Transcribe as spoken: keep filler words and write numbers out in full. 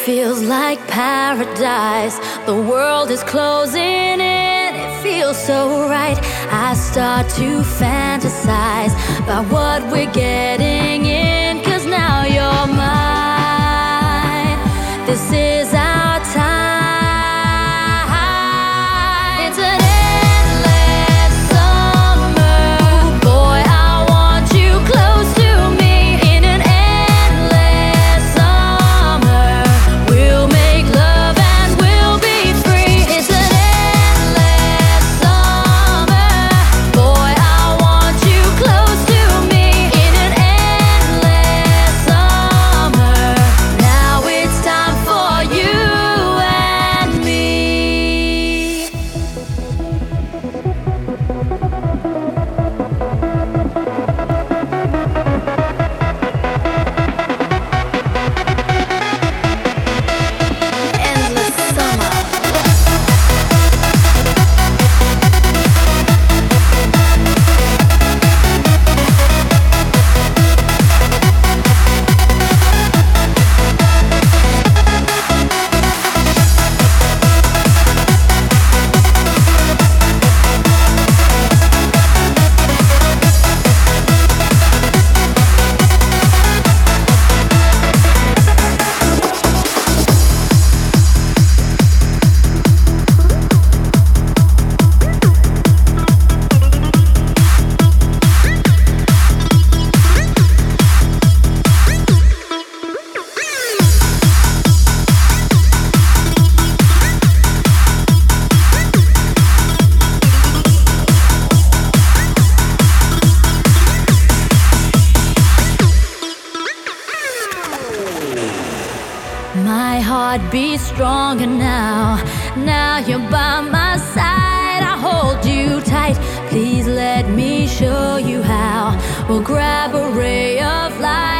feels like paradise. The world is closing in, it feels so right. I start to fantasize about what we're getting in, 'cause now you're mine. This is our time. It's an endless summer. Boy, I want you close to me. In an endless summer, we'll make love and we'll be free. It's an endless summer. Boy, I want you close to me. In an endless summer, now it's time for you and me. Endless summer. My heart beats stronger now. Now you're by my side. I hold you tight. Please let me show you how. We'll grab a ray of light.